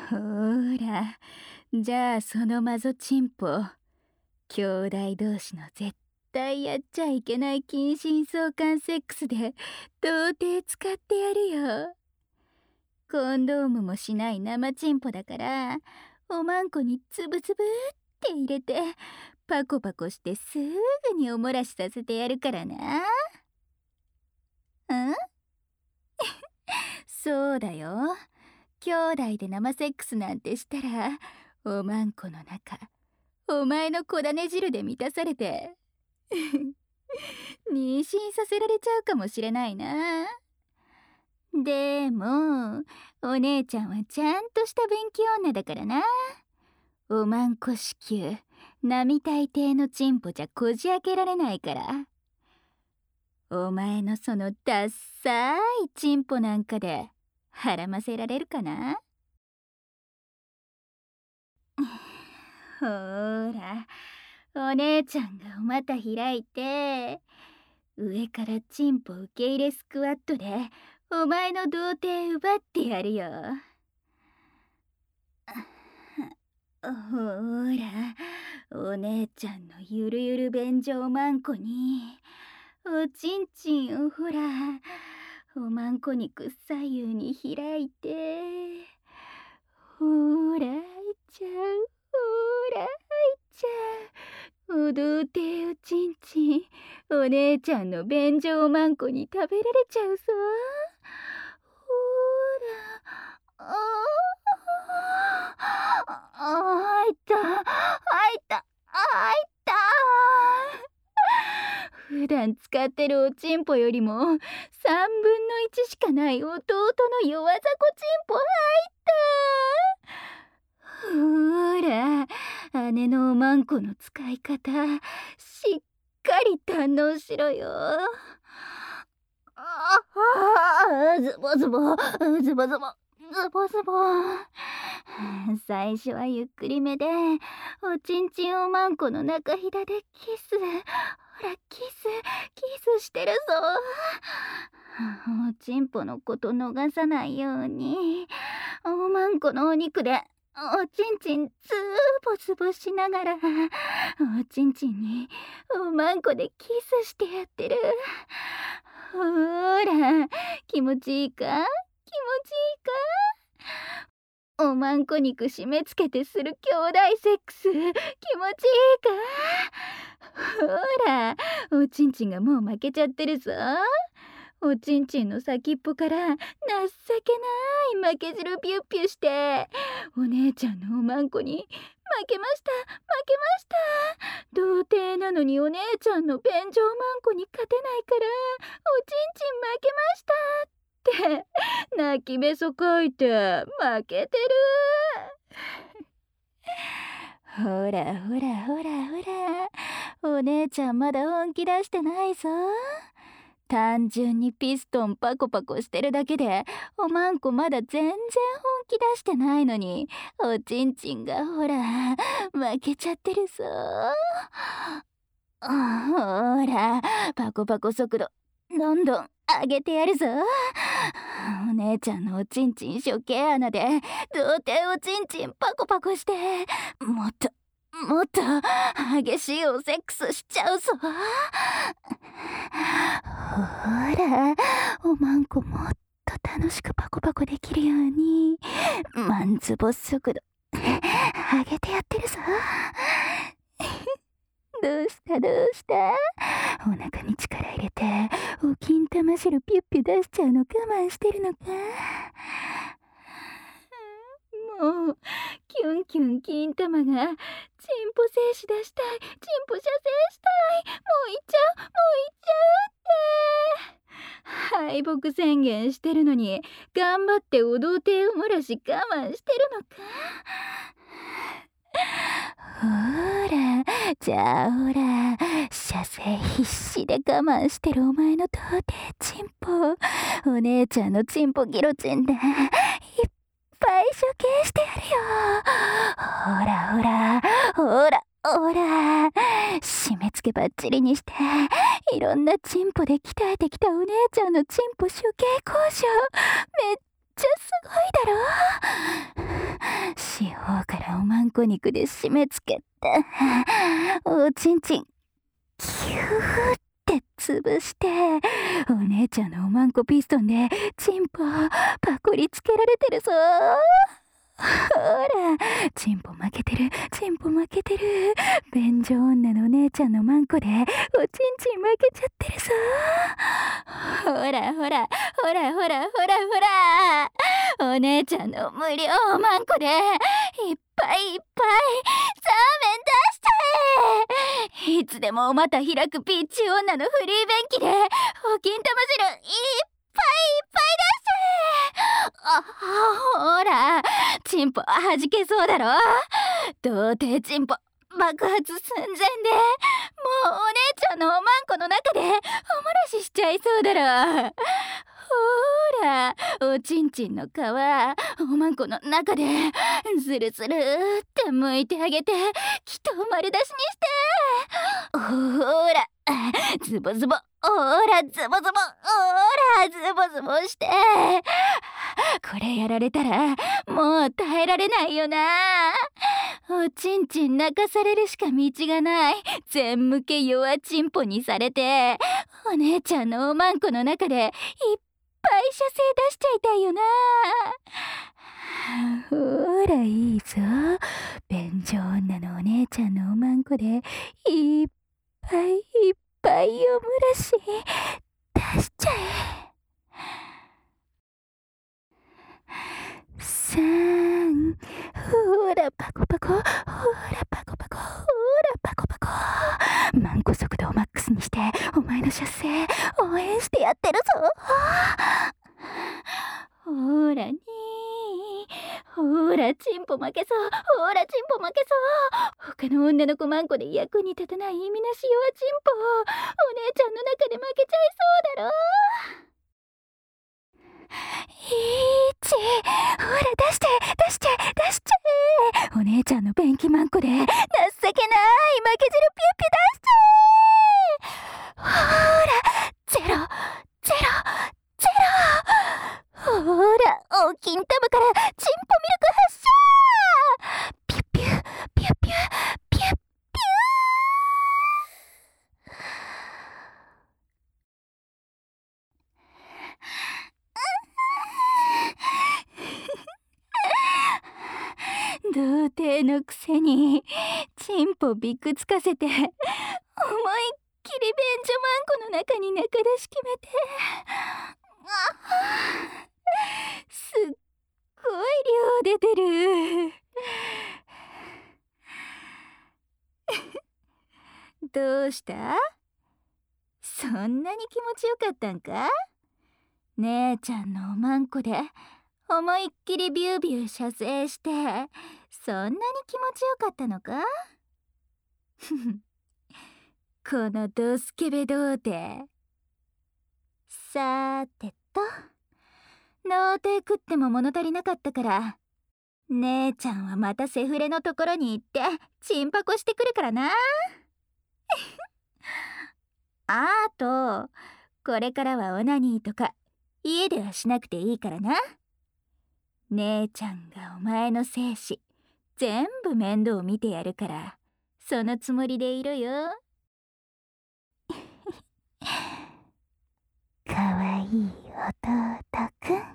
ほら、じゃあそのマゾチンポ、兄弟同士の絶対やっちゃいけない近親相関セックスで童貞使ってやるよ。コンドームもしない生チンポだから、おまんこにつぶつぶって入れてパコパコしてすぐにおもらしさせてやるからな。んそうだよ。兄弟で生セックスなんてしたら、おまんこの中お前の小種汁で満たされて妊娠させられちゃうかもしれないな。でもお姉ちゃんはちゃんとした勉強女だからな。おまんこ子宮並大抵のチンポじゃこじ開けられないから、お前のそのダッサいチンポなんかではらませられるかな。ほら、お姉ちゃんがお股開いて、上からチンポ受け入れスクワットでお前の童貞奪ってやるよ。ほら、お姉ちゃんのゆるゆる便所おまんこにおちんちんをほら、おまんこ肉左右に開いて、ほらいっちゃう、ほらいっちゃう、お童貞おちんちんお姉ちゃんの便所おまんこに食べられちゃうぞ。ほら、あいた、あいた、あいた。普段使ってるおちんぽよりも3分の1しかない弟の弱雑魚ちんぽ入った。ほら、姉のおまんこの使い方しっかり堪能しろよ。ズボズボズボズボズボズボ。最初はゆっくりめでおちんちんおまんこの中ひだでキス、ほらキスしてるぞ。おちんぽのこと逃さないようにおまんこのお肉でおちんちんズボズボしながらおちんちんにおまんこでキスしてやってる。ほら、気持ちいいか、気持ちいいか。おまんこ肉締め付けてする兄弟セックス気持ちいいか。ほら、おちんちんがもう負けちゃってるぞ。おちんちんの先っぽから情けない負け汁ピュッピュしてお姉ちゃんのおまんこに負けました負けました、童貞なのにお姉ちゃんの便所おまんこに勝てないからおちんちん負けましたって泣きべそかいて負けてる。ほらほらほらほら、お姉ちゃんまだ本気出してないぞ。単純にピストンパコパコしてるだけでおまんこまだ全然本気出してないのにおちんちんがほら負けちゃってるぞ。ほら、パコパコ速度どんどん上げてやるぞ。お姉ちゃんのおちんちん処刑穴で童貞おちんちんパコパコしてもっと激しいおセックスしちゃうぞ。ほら、おまんこもっと楽しくパコパコできるようにマンズボ速度上げてやってるぞ。どうしたお腹に力入れてお金玉汁ピュッピュ出しちゃうの我慢してるのか。もうキュンキュン金玉がチンポ精子出したい、チンポ射精したい、もう行っちゃうって敗北宣言してるのに頑張ってお童貞を漏らし我慢してるのか。ほら、じゃあほら、射精必死で我慢してるお前の童貞チンポお姉ちゃんのチンポギロチンでいっぱい処刑してやるよ。ほらほらほらほら、締め付けバッチリにしていろんなチンポで鍛えてきたお姉ちゃんのチンポ処刑交渉めっちゃすごいだろ。 こ肉で締め付けて、おちんちんキューって潰して、お姉ちゃんのおまんこピストンでチンポパコリつけられてるぞ。ほら、チンポ負けてる、チンポ負けてる。便所女のお姉ちゃんのマンコでおちんちん負けちゃってるぞ。ほらほらほらほらほらほら、お姉ちゃんの無料マンコでいっぱいいっぱいザーメン出しちゃえ。いつでもお股開くピーチ女のフリー便器でお金玉汁いっぱいいっぱい出しちゃえ。ほら、チンポはじけそうだろ。童貞チンポ爆発寸前で、もうお姉ちゃんのおまんこの中でおもらししちゃいそうだろ。ほら、おちんちんの皮おまんこの中でスルスルって剥いてあげて、きっと丸出しにして、ほらズボズボ、ほらズボズボ、ほらズボズボして、これやられたらもう耐えられないよな。おちんちん泣かされるしか道がない、全向け弱チンポにされて、お姉ちゃんのおまんこの中でいっぱい射精出しちゃいたいよな。ほらいいぞ、便所女のお姉ちゃんのおまんこでいっぱいいっぱいおむらし出しちゃえ。ほらパコパコ、ほらパコパコ、ほらパコパコ。マンコ速度をマックスにしてお前の射精応援してやってるぞ。ほらにほらチンポ負けそう、ほらチンポ負けそう。他の女の子マンコで役に立たない意味なし弱チンポ、お姉ちゃんの中で負けちゃいそうだろ。ほら出して出して出しちゃえ。お姉ちゃんの便器マンコで情けない負け汁ピュッピュ出しちゃえ。ほらゼロゼロゼロ。ほらお金玉からチンポミルク発射。ピュッピュピュッピュピュッピュ童貞のくせにチンポびくつかせて、思いっきり便所マンコの中に中出し決めて、すっごい量出てる。どうした？そんなに気持ちよかったんか？姉ちゃんのおまんこで思いっきりビュービュー射精して、そんなに気持ちよかったのか？このドスケベ童貞。さーてと、童貞食っても物足りなかったから、姉ちゃんはまたセフレのところに行ってチンパコしてくるからな。あと、これからはオナニーとか家ではしなくていいからな。姉ちゃんがお前の精子全部面倒見てやるから、そのつもりでいるよ。かわいい弟くん。